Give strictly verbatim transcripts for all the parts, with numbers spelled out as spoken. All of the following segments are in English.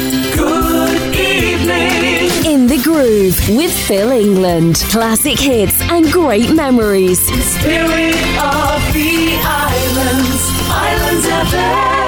Good evening. In the Groove with Phil England. Classic hits and great memories. Spirit of the Islands. Islands F M.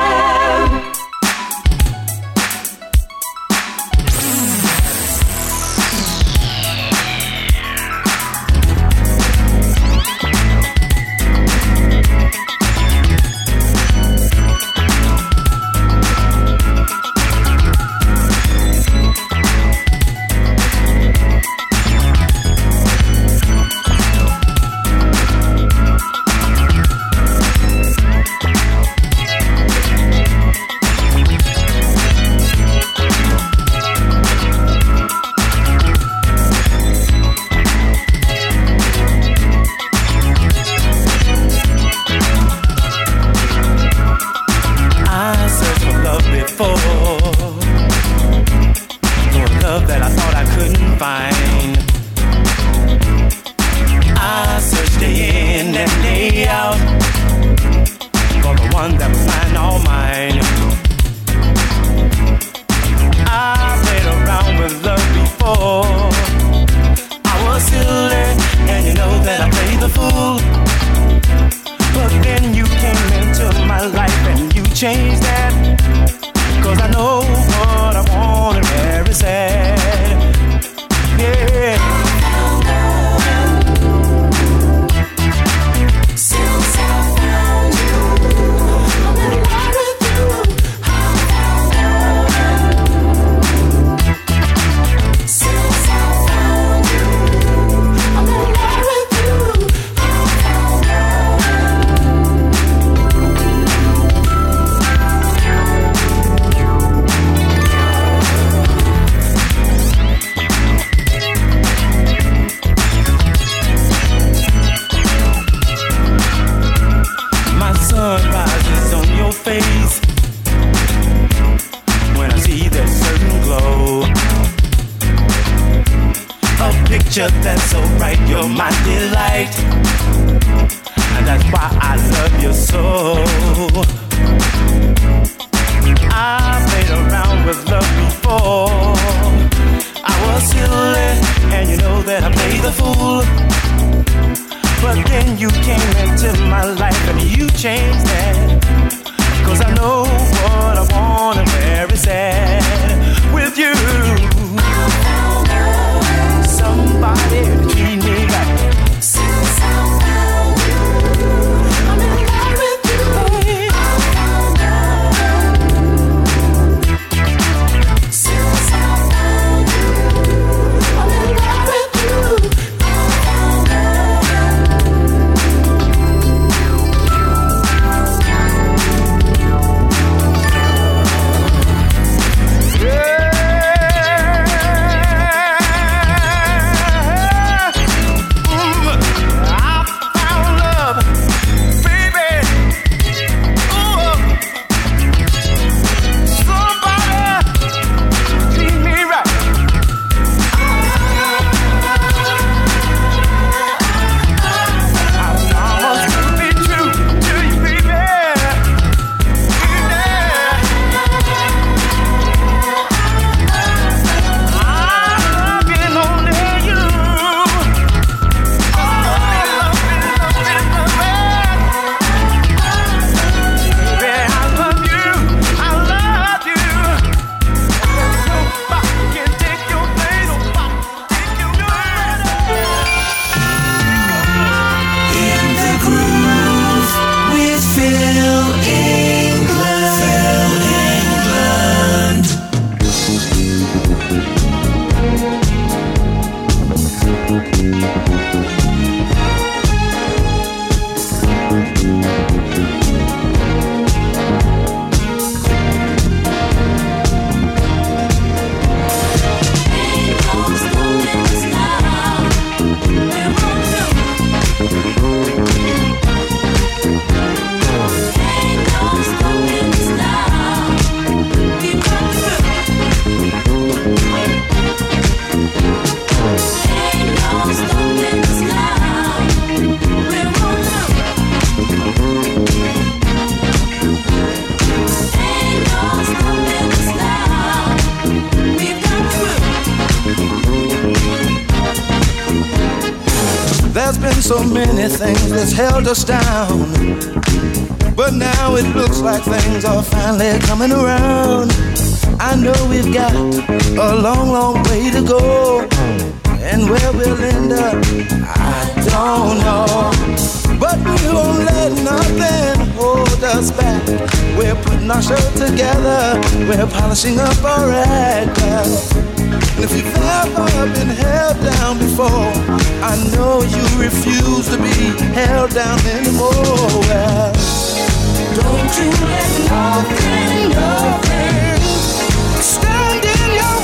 so many things that's held us down, but now it looks like things are finally coming around. I know we've got a long, long way to go, and where we'll end up, I don't know. But we won't let nothing hold us back. We're putting our show together, we're polishing up our act. And if you've ever been held down before, I know you refuse to be held down anymore. Well, don't you let nothing, nothing stand in your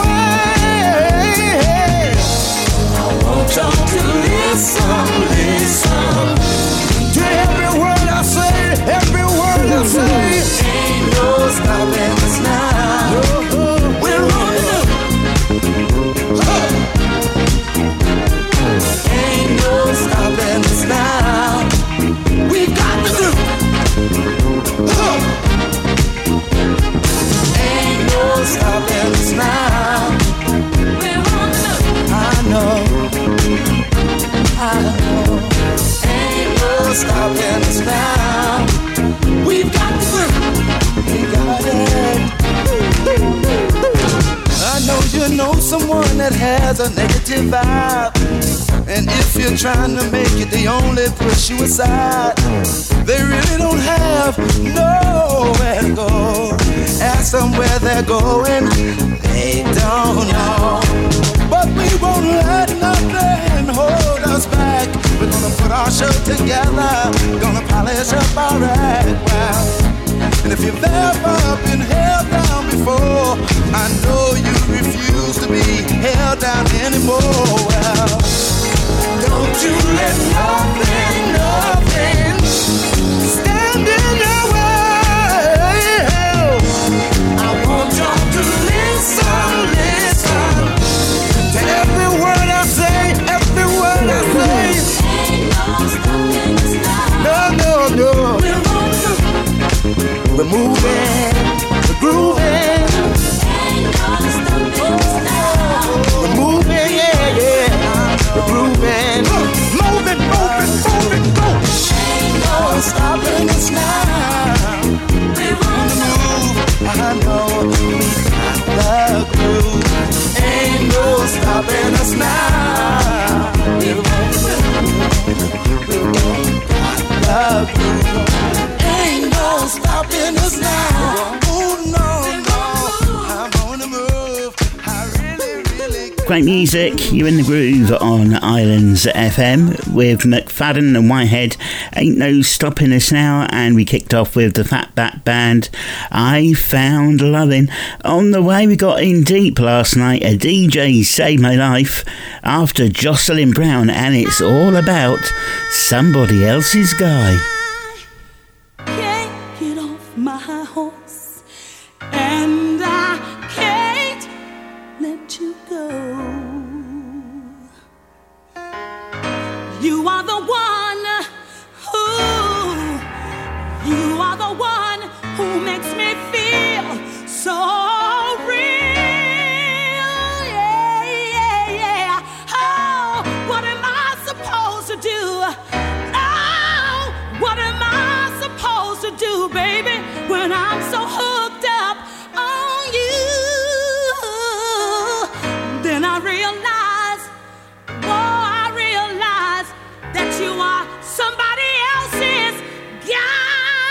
way. I want y'all to listen, listen to every word I say, every word I say. Ain't no stopping us now. No, we're rolling up. Ain't no stopping us now. We got to do. Ain't no stopping us now. We're on the move. I know, I know. Ain't no stopping us now. We've got to do. We got it. I know you know someone that has a negative vibe, and if you're trying to make it, they only push you aside. They really don't have nowhere to go. Ask them where they're going, they don't know. But we won't let nothing hold us back. We're gonna put our show together, gonna polish up our act. Wow. And if you've ever been held down before, I know you refuse to be held down anymore. Well, don't you let nothing, nothing stand in your way. I want y'all to listen, listen to every word I say, every word I say. Ain't no stopping us now. No, no, no. We're moving, we're grooving. Ain't no stopping us now. We're moving, yeah, yeah. We're grooving. Moving, moving, moving, go. Ain't no stopping us now. We're on the move. I know we got the groove. Ain't no stopping us now. We're on the move. We got the groove. Ain't no stopping us now. Oh no, no, I'm on the move. I really, really. Great music, you're in the groove on Islands F M with McFadden and Whitehead. Ain't no stopping us now, and we kicked off with the Fat Bat Band. I Found Lovin'. On the way, we got in deep last night. A D J saved my life after Jocelyn Brown, and it's all about Somebody Else's Guy. My horse, and I can't let you go. You are the one who, you are the one who makes me feel so real. Yeah, yeah, yeah. Oh, what am I supposed to do? Oh, what am I supposed to do, baby? When I'm so hooked up on you, then I realize, oh, I realize that you are somebody else's guy.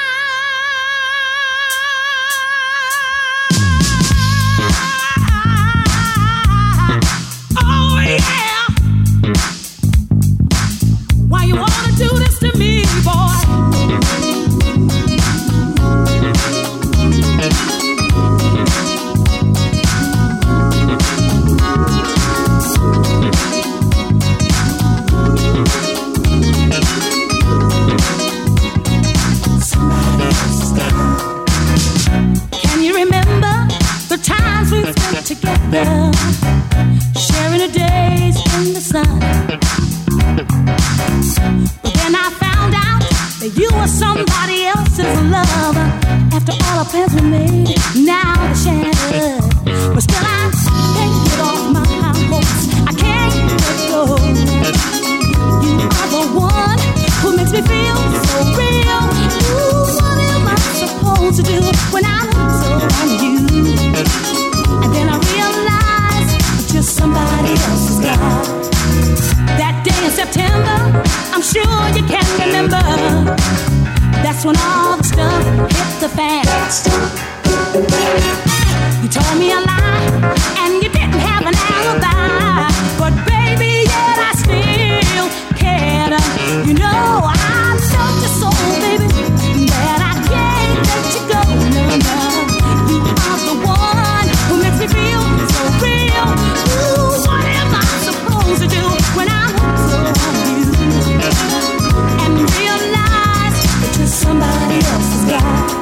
Oh, yeah. Why you wanna do this to me, boy? Can you remember the times we spent together, sharing the days in the sun? But then I found out that you were somebody else's lover. After all our plans were made, now they're shattered. But still I can't get off my high horse. I can't let go. You are the one You told me a lie, and you didn't have an alibi. But baby, yet I still cared. You know I loved you so, baby, that I can't let you go. No, no, you are the one who makes me feel so real. Ooh, what am I supposed to do when I hook so on you and realize that you're somebody else's guy?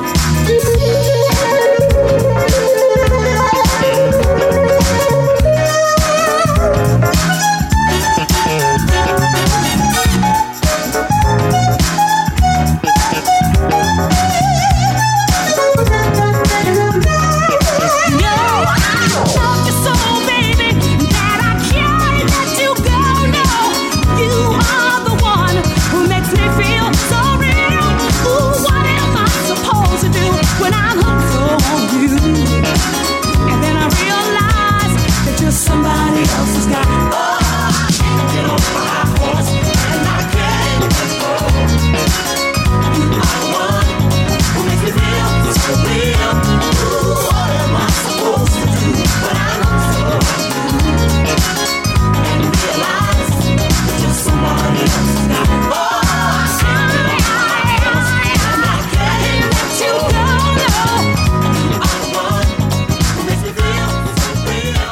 Somebody else's guy. Oh, I can't get on my horse, and I can't let go. You are the one who makes me feel so real. Ooh, what am I supposed to do when I look so at you and realize that you're somebody else's guy? Oh, I can't get on my horse, and I can't let you go. No, you are the one who makes me feel so real.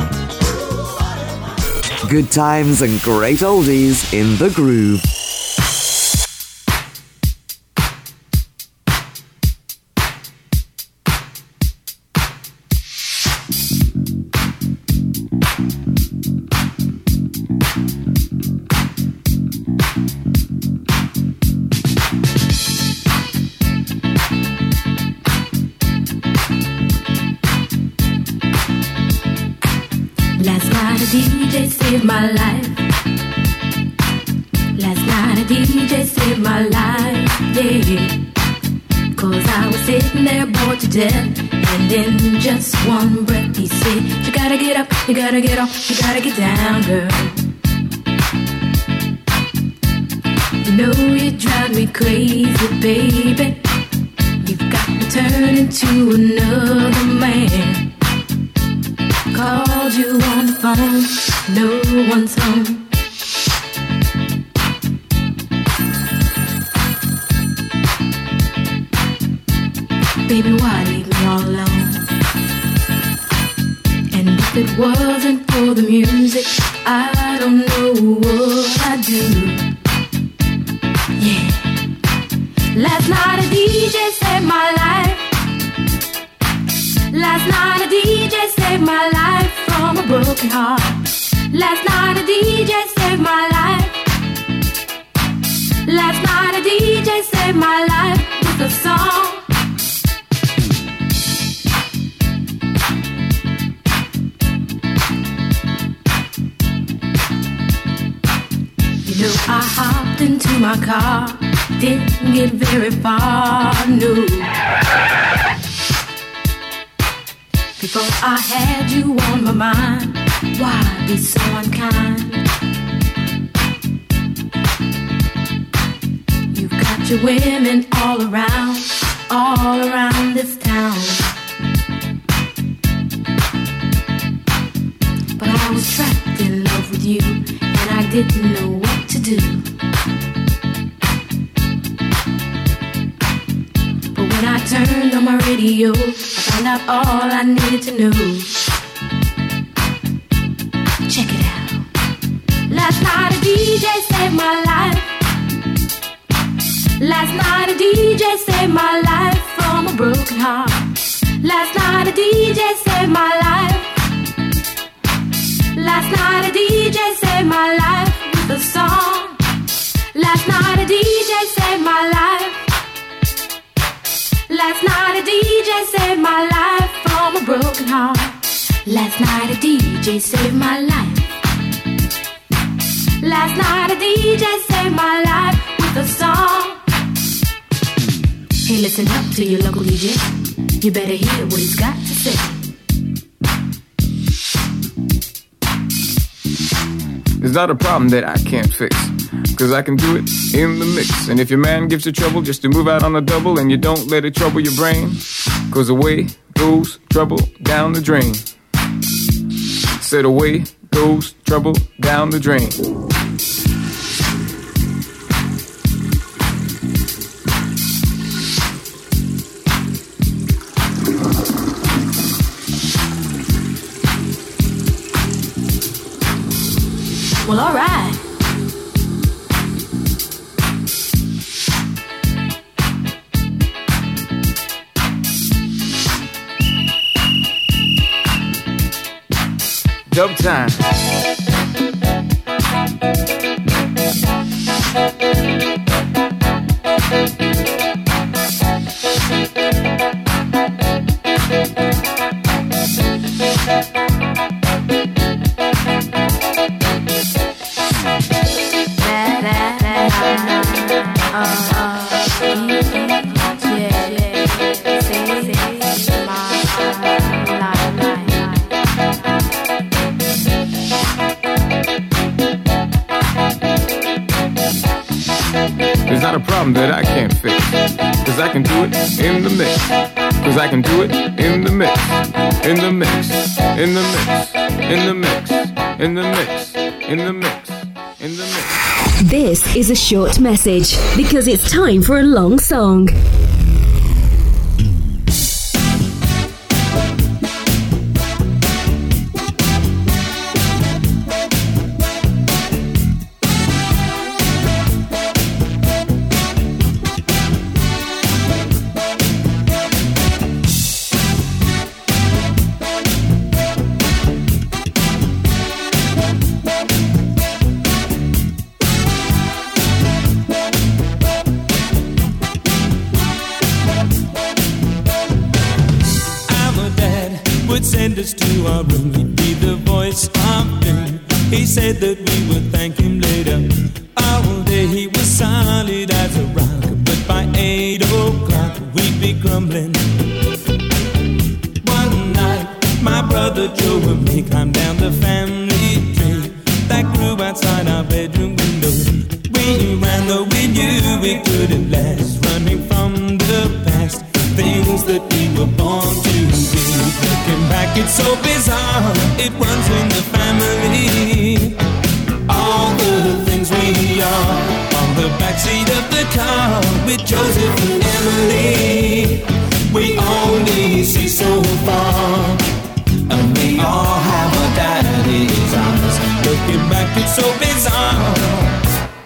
Good times and great oldies in the groove. Last night a D J saved my life. Last night a D J saved my life, yeah. Cause I was sitting there bored to death, and in just one breath he said, you gotta get up, you gotta get off, you gotta get down, girl. You know you drive me crazy, baby. You've got me turning to another man. Called you on the phone, no one's home. Baby, why leave me all alone? And if it wasn't for the music, I don't know what I'd do. Yeah. Last night a D J saved my life. Last night a D J saved my life from a broken heart. Last night a D J saved my life. Last night a D J saved my life with a song. You know I hopped into my car, didn't get very far, no. Before I had you on my mind, why be so unkind? You've got your women all around, all around this town. But I was trapped in love with you, and I didn't know what to do. But when I turned on my radio, found out all I needed to know. Check it out. Last night a D J saved my life. Last night a D J saved my life from a broken heart. Last night a D J saved my life. Last night a D J saved my life with a song. Last night a D J saved my life. Last night a D J saved my life from a broken heart. Last night a D J saved my life. Last night a D J saved my life with a song. Hey, listen up to your local D J. You better hear what he's got to say. It's not a problem that I can't fix, cause I can do it in the mix. And if your man gives you trouble just to move out on the double and you don't let it trouble your brain, Cause away goes trouble down the drain. Said away goes trouble down the drain. Well, all right. Dub time. There's not a problem that I can't fix. Cause I can do it in the mix. Cause I can do it in the mix. In the mix. In the mix. In the mix. In the mix. In the mix. In the mix. This is a short message because it's time for a long song. Send us to our room, he'd be the voice of doom. He said that we would thank him later. All day he was solid as a rock, but by eight o'clock we'd be crumbling. One night, my brother Joe and me climbed down the family tree that grew outside our bedroom window. We ran though we knew we couldn't last, running from the past, things that we were born to be. Looking back, it's so bizarre, it runs in the family. All the things we are on the backseat of the car with Joseph and Emily. We only see so far, and we all have our daddy's eyes. Looking back, it's so bizarre.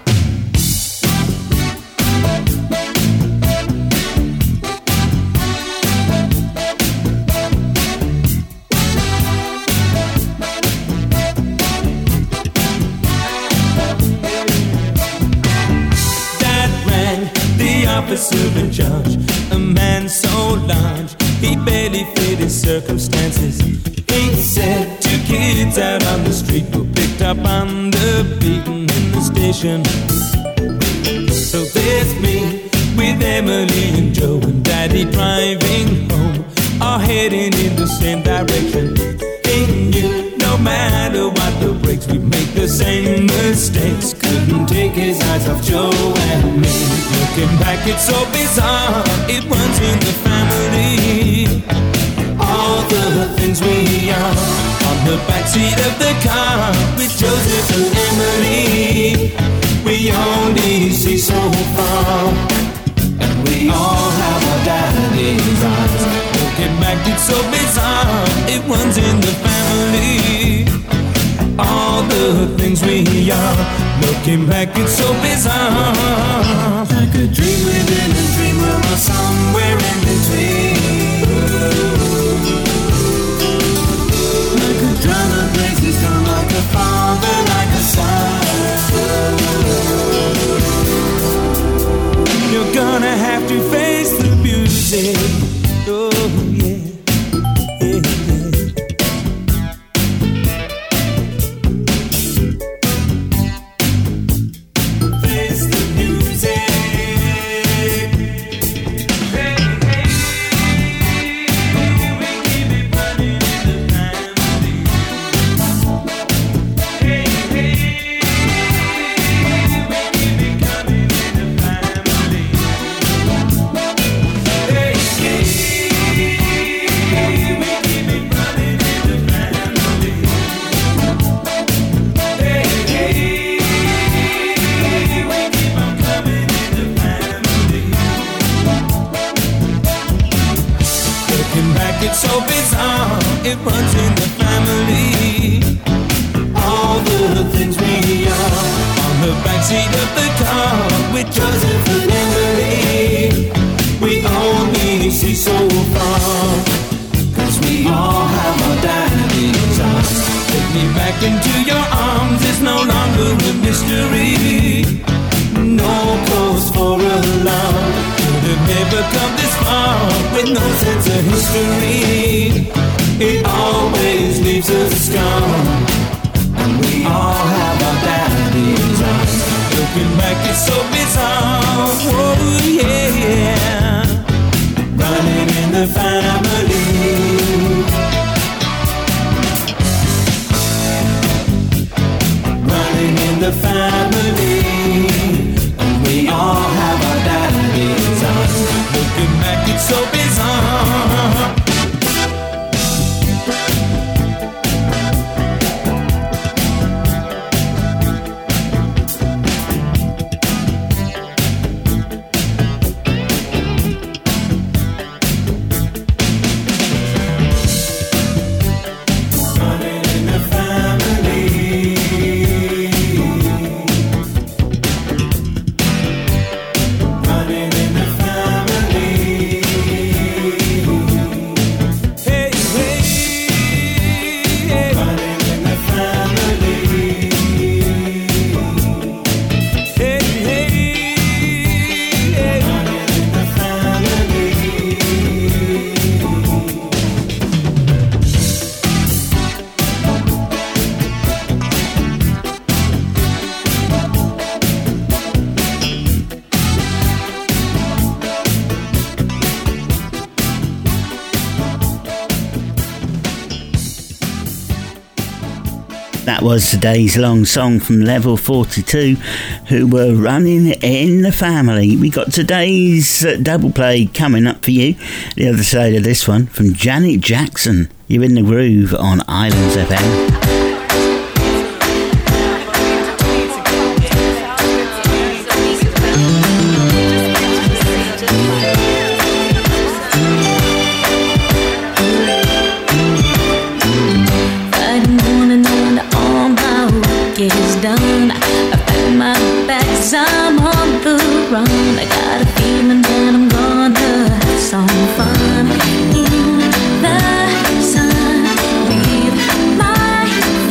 Officer in charge, a man so large, he barely fit his circumstances. He said two kids out on the street were picked up on the beaten in the station. So there's me with Emily and Joe and Daddy driving home, all heading in the same direction. He knew no matter what the brakes, we'd make the same mistakes. Couldn't take his eyes off Joe and me. Looking back, it's so bizarre, it runs in the family. All the things we are on the backseat of the car with Joseph and Emily. We only see so far, and we all have our daddy's eyes. Looking back, it's so bizarre, it runs in the family. All the things we are, looking back, it's so bizarre. Like a dream within a dream, or somewhere in between. Like a drama breaks his down, like a father, like a son. You're gonna have to face the music. Oh yeah. back into your arms is no longer a mystery. No cause for alarm. Could have never come this far with no sense of history. It always leaves us scarred, and we all have our daddy's eyes. Looking back, it's so bizarre. Oh yeah, yeah. Running in the family. Running in the family. And we all have our daddy's eyes. Looking back, it's so bizarre. That was today's long song from Level forty-two, who were running in the family. We got today's uh, double play coming up for you. The other side of this one from Janet Jackson. You're in the groove on Islands F M. Done. I pack my bags, I'm on the run. I got a feeling that I'm gonna have some fun in the sun with my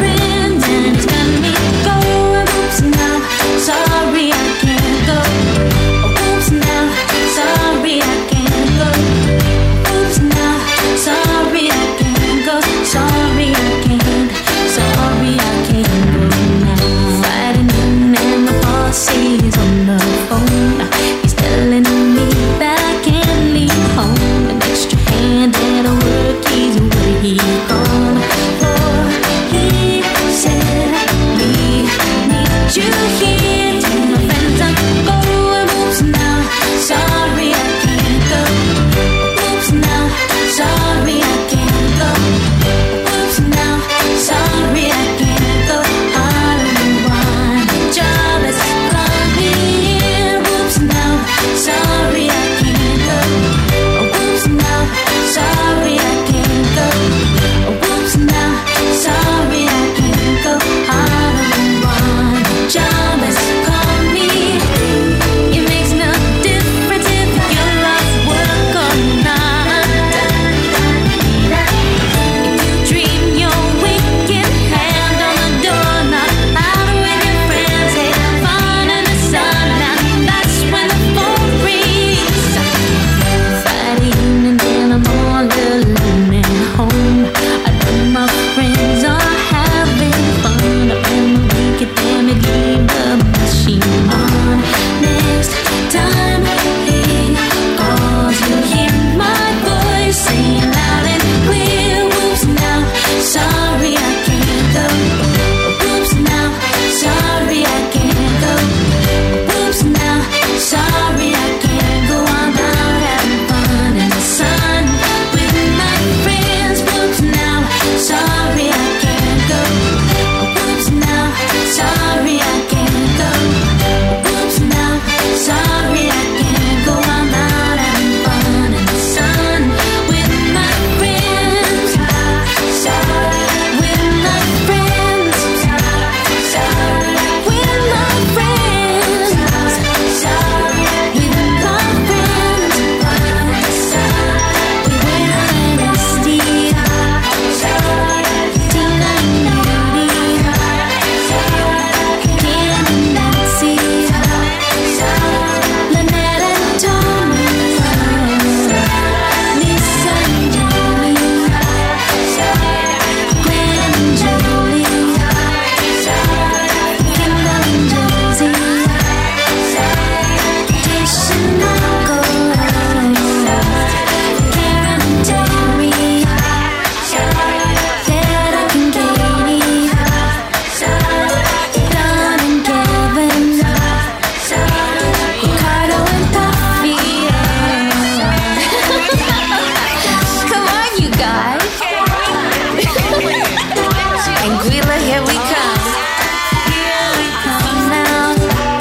Anguilla, here we come. Here we come now.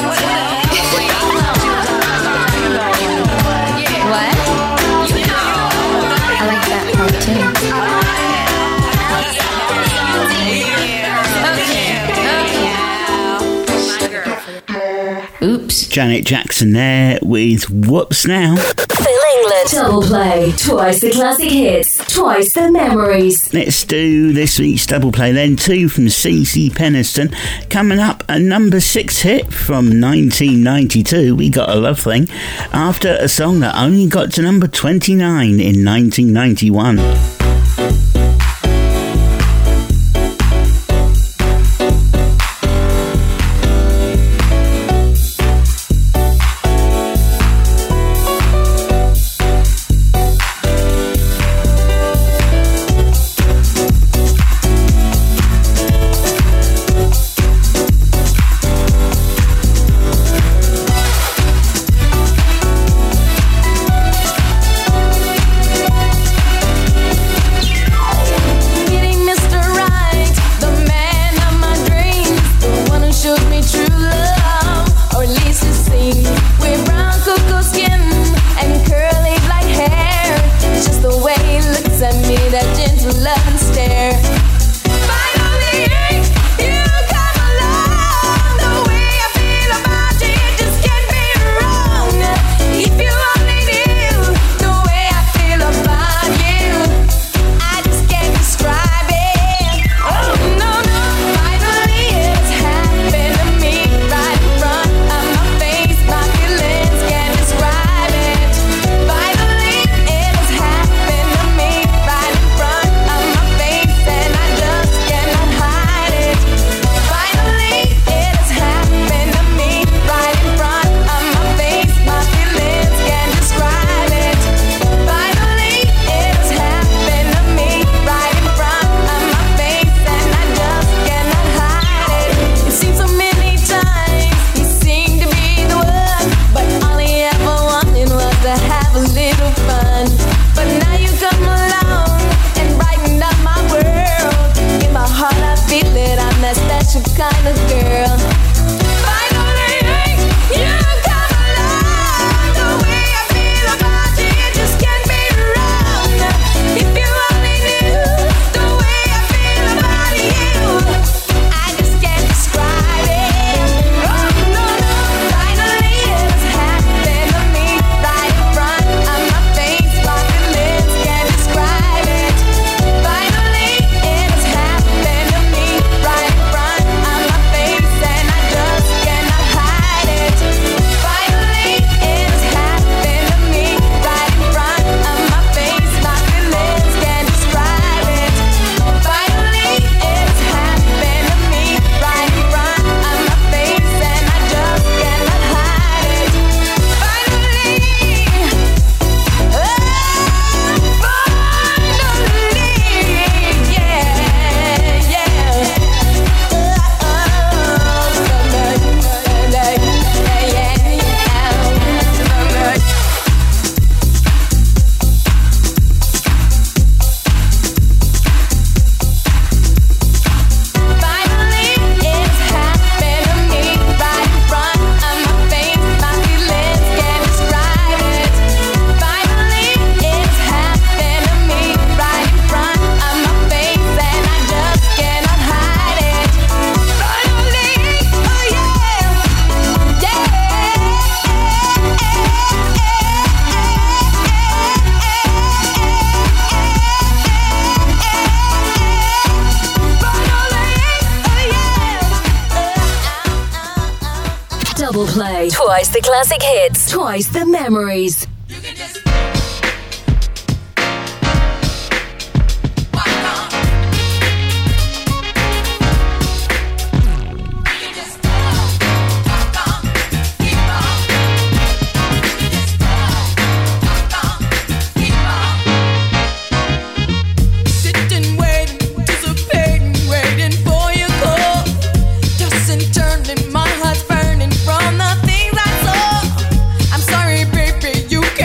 What? I like that part too. Oops. Janet Jackson there with Whoops Now. Phil England. Double play. Twice the classic hits. Twice the memories. Let's do this week's double play then. Two from C C Peniston. Coming up, a number six hit from nineteen ninety-two. We Got a Love Thing. After a song that only got to number twenty-nine in nineteen ninety-one. Double play. Twice the classic hits. Twice the memories. My heart's burning from the things I saw. I'm sorry, baby, you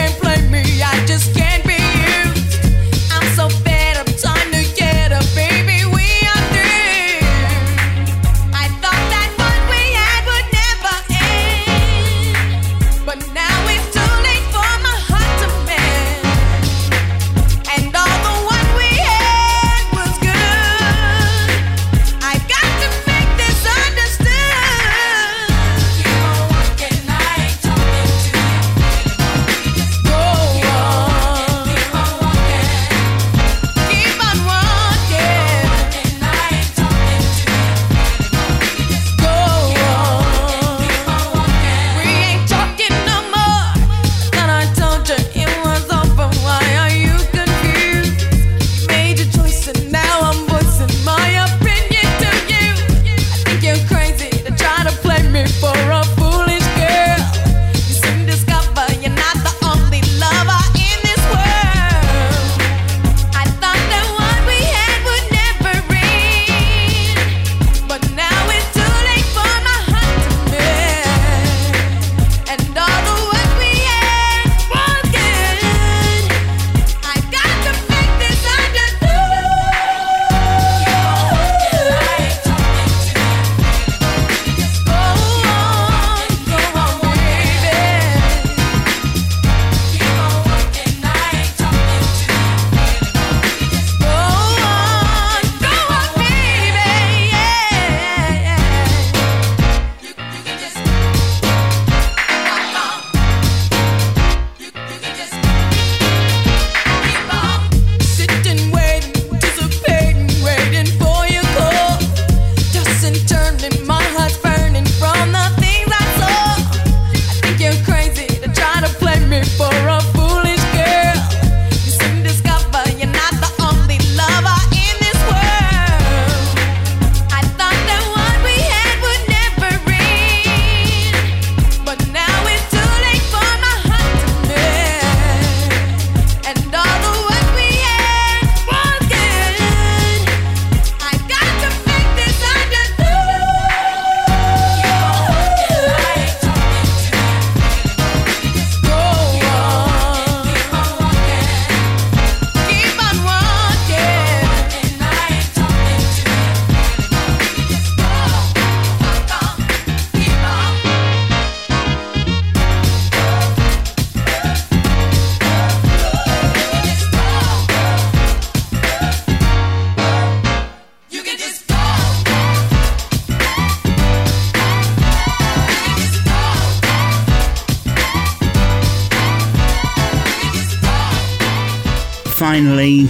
finally,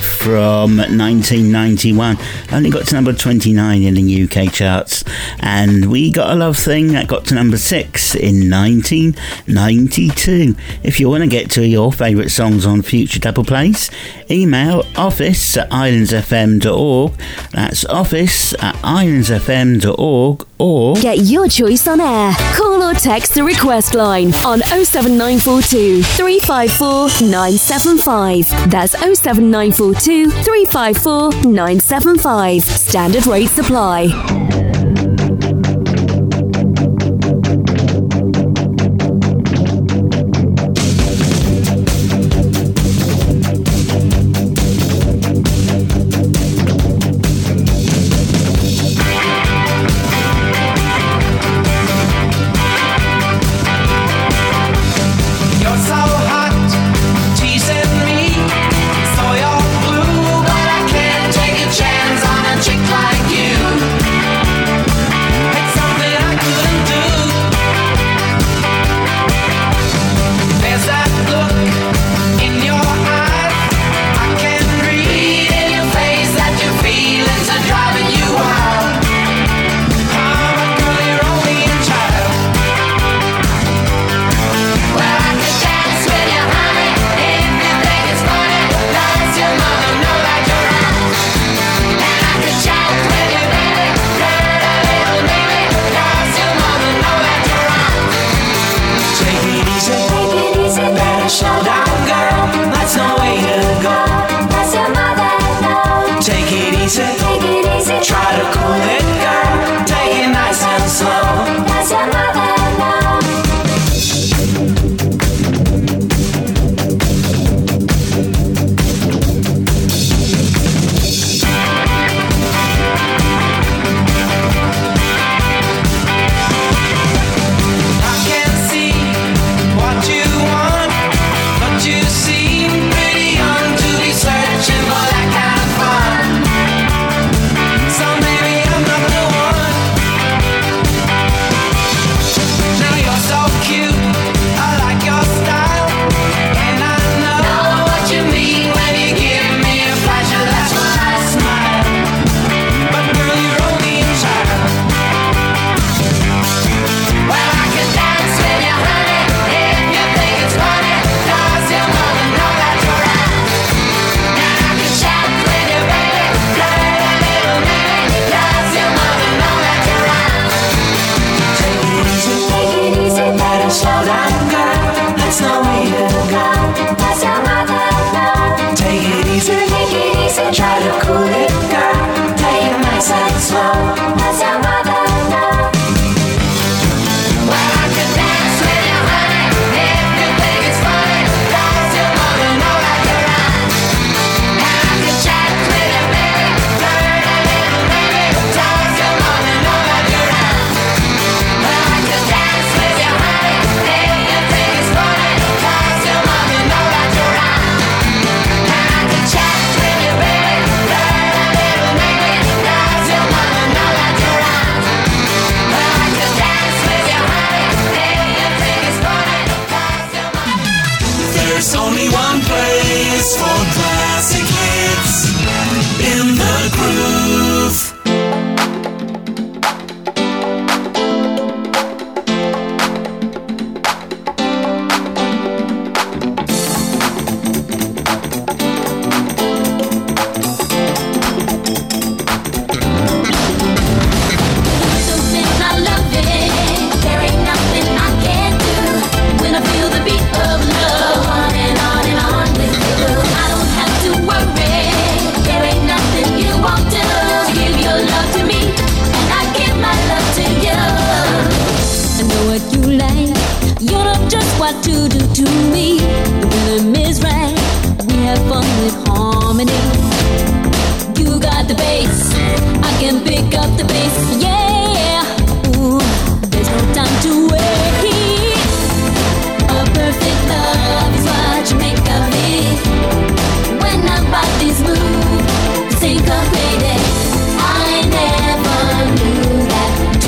from nineteen ninety-one, only got to number twenty-nine in the U K charts, and We Got a Love Thing that got to number six in nineteen ninety-two. If you want to get to your favourite songs on future double plays, email office at islands f m dot org. That's office at islands f m dot org, or get your choice on air. Call or text the request line on oh seven nine four two, three five four, nine seven five. That's oh seven nine four two, three five four, nine seven five. Standard rates apply.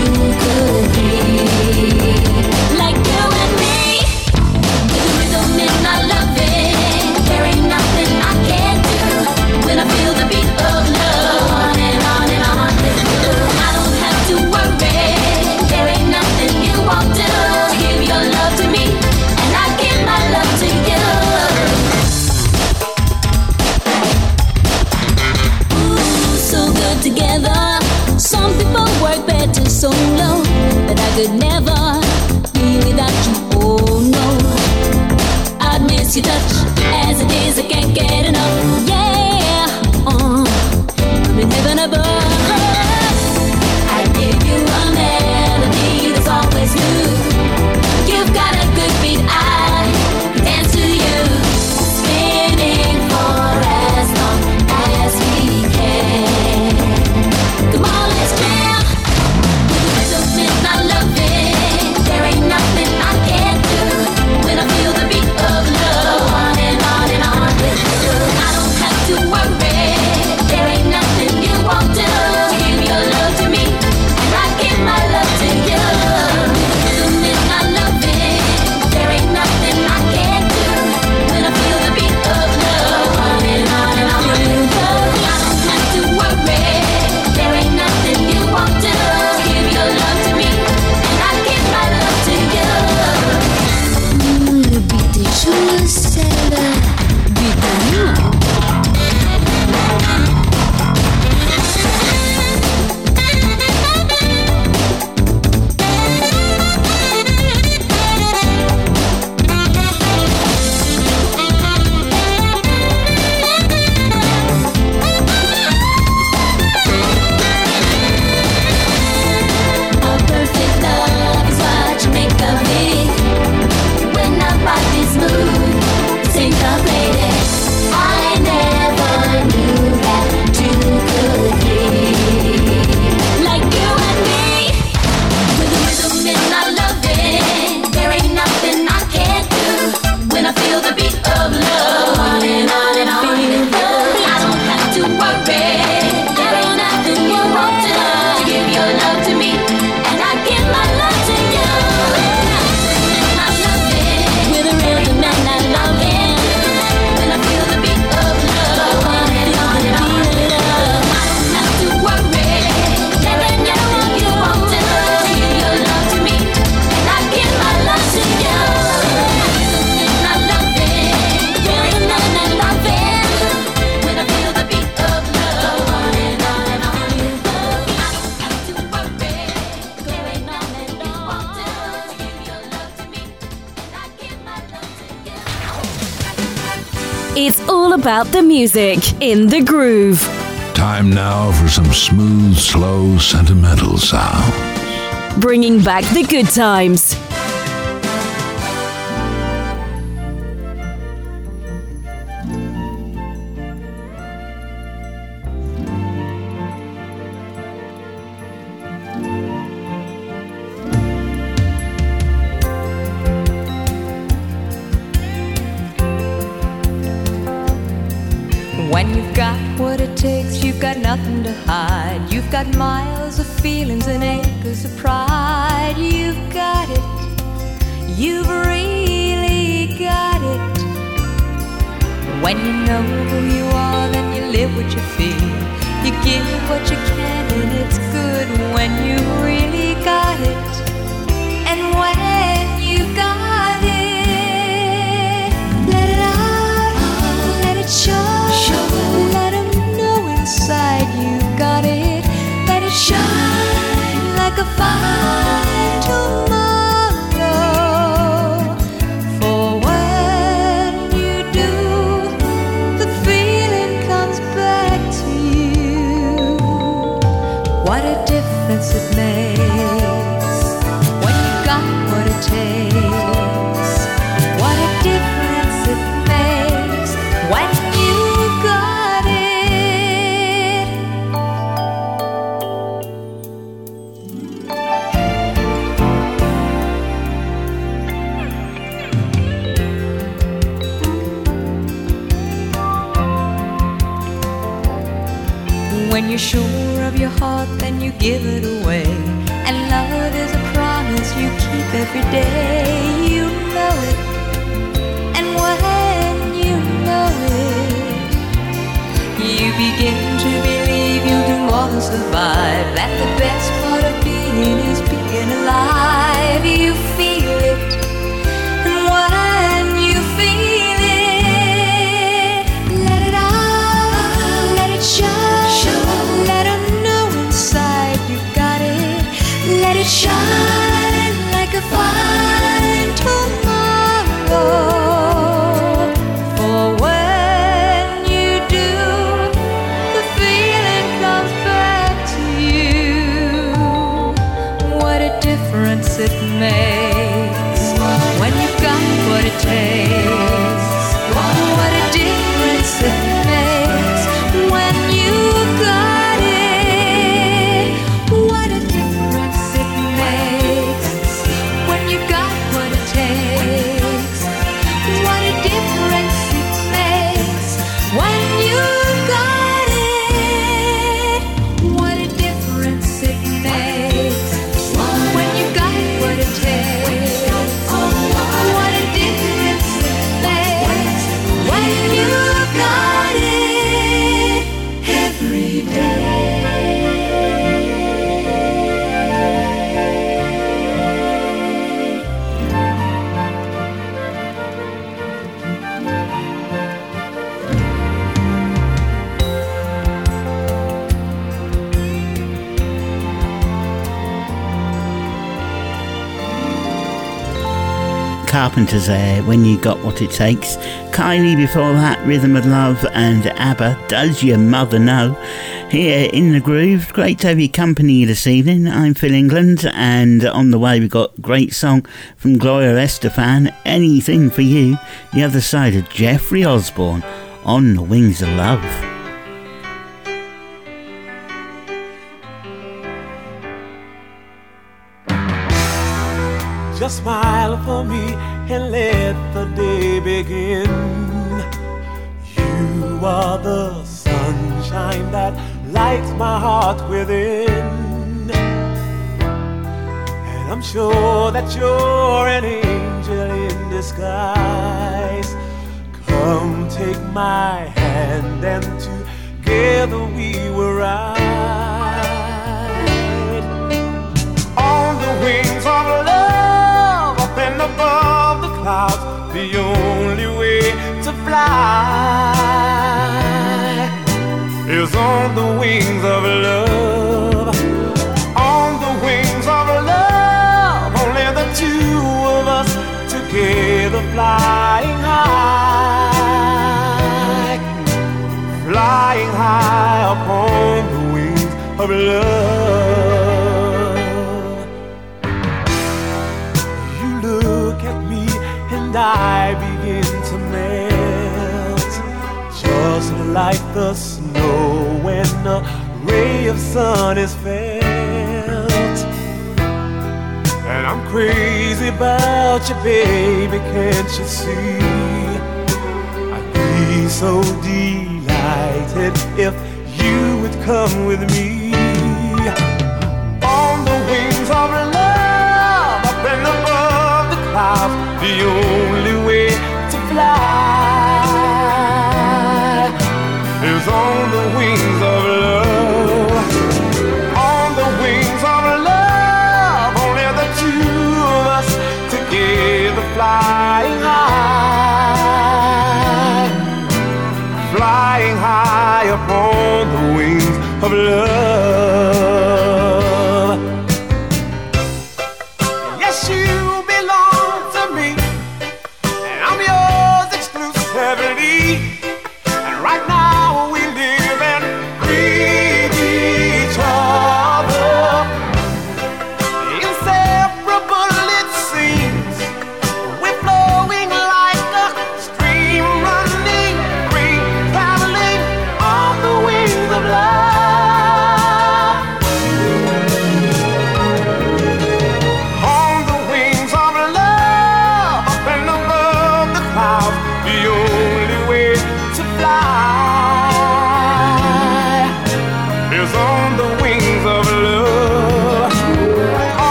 Like you and me, the rhythm I could never be without you. Oh no, I'd miss your touch. As it is, I can't get enough. Yeah, uh, I'm in heaven above. I give you a melody that's always new. You've got a good beat, I can dance to you. Spinning for as long as we can. Come on, let's jam. With the rhythm and I love it. There ain't nothing I can't do when I feel the beat of love. On and on and on with you. I don't have to worry. There ain't nothing you won't do. Give your love to me and I give my love to you. With the rhythm and I love it. There ain't nothing I can't do when I feel the beat of love. On and on and on with you. I don't have to worry. There ain't nothing you won't do. Give your love to me and I give my love to you. Le beat est chaud, c'est le beat à nous. A perfect love is what you make of it. When our bodies move, syncopated. I never knew that two could be like you and me. With the rhythm and I love it. There ain't nothing I can't do when I feel the beat of love. On and on and on with love. I don't have to worry. There ain't nothing you won't do to give your love to me and I give my love to you. I love it with a rhythm and I love it. When I feel the beat of love. On and on and on with love. I don't have to worry. There ain't nothing you won't do to give your love to me and I give my love to you. And I love it. Rhythm and I love it. When I feel the beat of love. On and on and on with love. I don't have to worry. There ain't nothing you won't do to give your love to me and I give my love to you. It's all about the music in the groove. Time now for some smooth, slow, sentimental sound. Bringing back the good times. When you've got what it takes, you've got nothing to hide. You've got miles of feelings and acres of pride. You've got it. You've really got it. When you know who you are, then you live what you feel. You give what you can, and it's good when you really got it. And when you got it, let it out, let it show. Let 'em know inside you got it. Let it shine like a fine tomorrow. For when you do, the feeling comes back to you. What a difference it makes when you got what it takes. What a difference it makes when you got it. When you're sure of your heart, then you give it away. And love is a promise you keep every day. You know it. And when you know it, you begin to believe you'll do more than survive. That the best part of being is being alive. You feel it. And when you feel it, let it out, let it show. Let 'em know inside you got it. Let it shine makes when you've got what it takes. What a difference it makes when you've got it. What a difference it makes when you've got what it takes. What a difference it makes when you've got it. What a difference it makes when you've got what it takes. What a difference it makes when you've got it every day. Carpenters there, When You Got What It Takes. Kylie before that, Rhythm of Love, and ABBA, Does Your Mother Know? Here in the Groove, great to have your company this evening. I'm Phil England, and on the way we've got a great song from Gloria Estefan, Anything For You, the other side of Jeffrey Osborne, On the Wings of Love. Just smile for me and let the day begin. You are the sunshine that lights my heart within. And I'm sure that you're an angel in disguise. Come take my hand and together we will ride on the wings of love, up and above the clouds, the only way to fly is on the wings of love. On the wings of love, only the two of us together, flying high, flying high upon the wings of love. And I begin to melt, just like the snow when a ray of sun is felt. And I'm crazy about you, baby, can't you see? I'd be so delighted if you would come with me. On the wings of love, up and above the clouds, the only way to fly is on the wings of love. On the wings of love, only the two of us together, flying high, flying high upon the wings of love.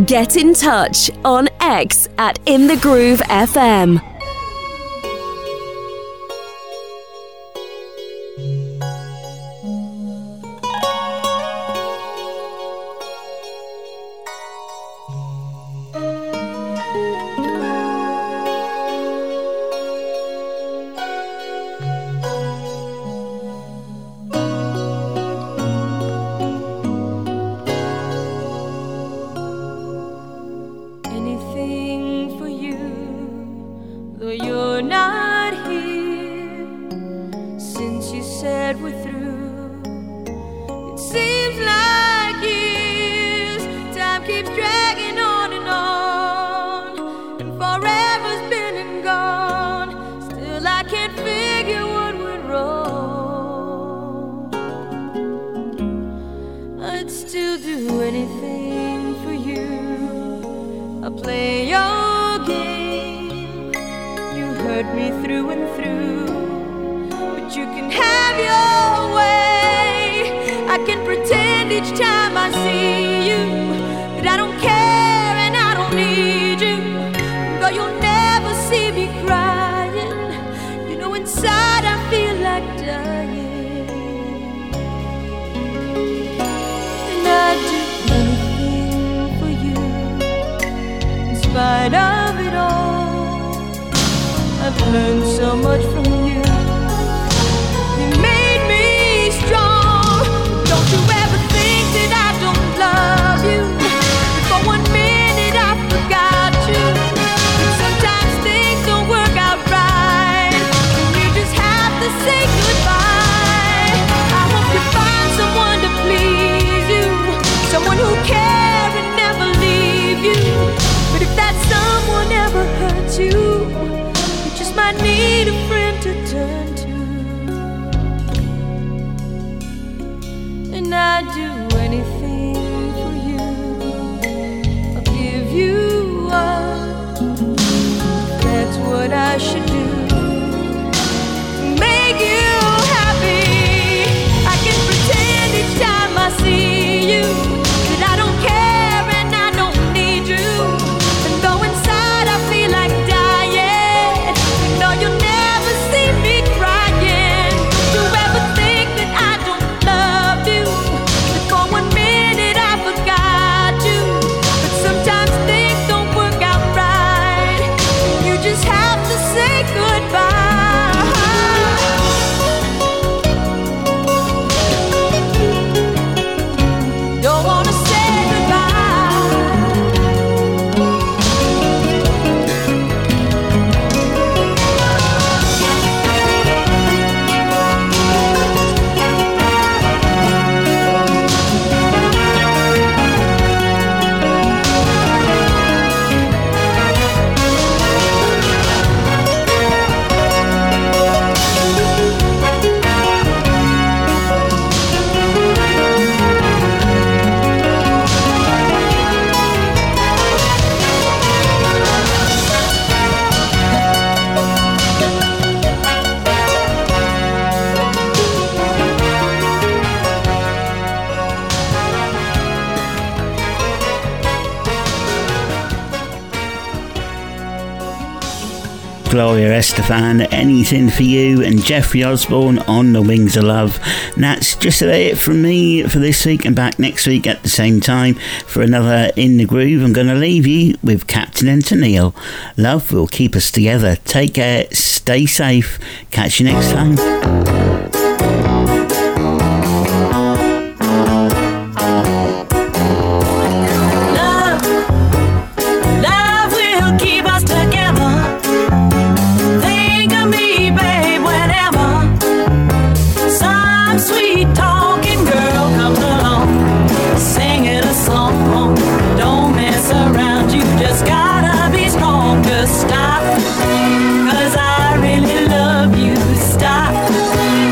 Get in touch on X at In The Groove F M. Gloria Estefan, Anything For You, and Jeffrey Osborne, On The Wings of Love. And that's just about it from me for this week, and back next week at the same time for another In The Groove. I'm going to leave you with Captain and Tennille. Love will keep us together. Take care, stay safe, catch you next time. Stop, 'cause I really love you. Stop.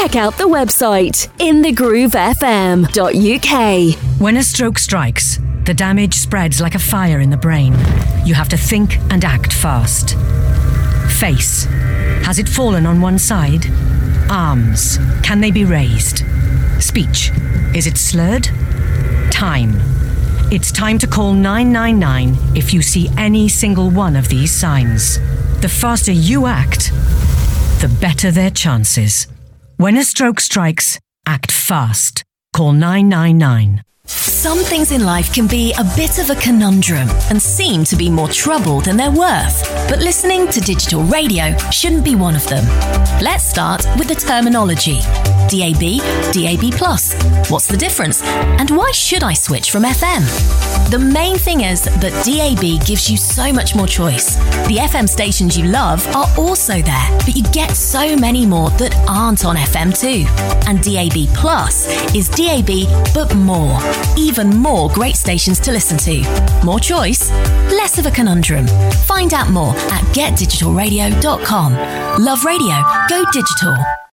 check out the website in the groove f m dot u k. When a stroke strikes, the damage spreads like a fire in the brain. You have to think and act fast. Face. Has it fallen on one side? Arms. Can they be raised? Speech. Is it slurred? Time. It's time to call nine nine nine if you see any single one of these signs. The faster you act, the better their chances. When a stroke strikes, act fast. Call nine nine nine. Some things in life can be a bit of a conundrum and seem to be more trouble than they're worth. But listening to digital radio shouldn't be one of them. Let's start with the terminology. D A B, D A B plus. What's the difference? And why should I switch from F M? The main thing is that D A B gives you so much more choice. The F M stations you love are also there, but you get so many more that aren't on F M too. And D A B plus is D A B but more. Even more great stations to listen to. More choice, less of a conundrum. Find out more at get digital radio dot com. Love radio, go digital.